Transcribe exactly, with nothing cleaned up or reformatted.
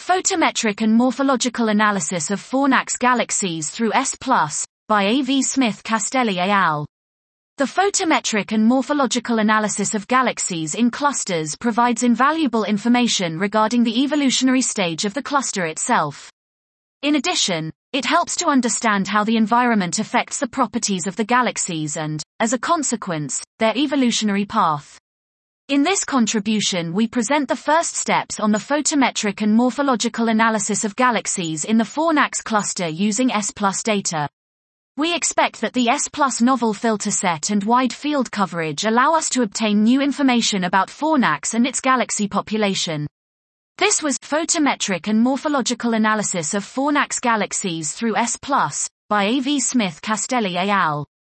Photometric and Morphological Analysis of Fornax Galaxies through S plus, by A V Smith Castelli et al. The photometric and morphological analysis of galaxies in clusters provides invaluable information regarding the evolutionary stage of the cluster itself. In addition, it helps to understand how the environment affects the properties of the galaxies and, as a consequence, their evolutionary path. In this contribution we present the first steps on the photometric and morphological analysis of galaxies in the Fornax cluster using S plus data. We expect that the S plus novel filter set and wide field coverage allow us to obtain new information about Fornax and its galaxy population. This was Photometric and Morphological Analysis of Fornax Galaxies through S plus, by A V Smith Castelli et al.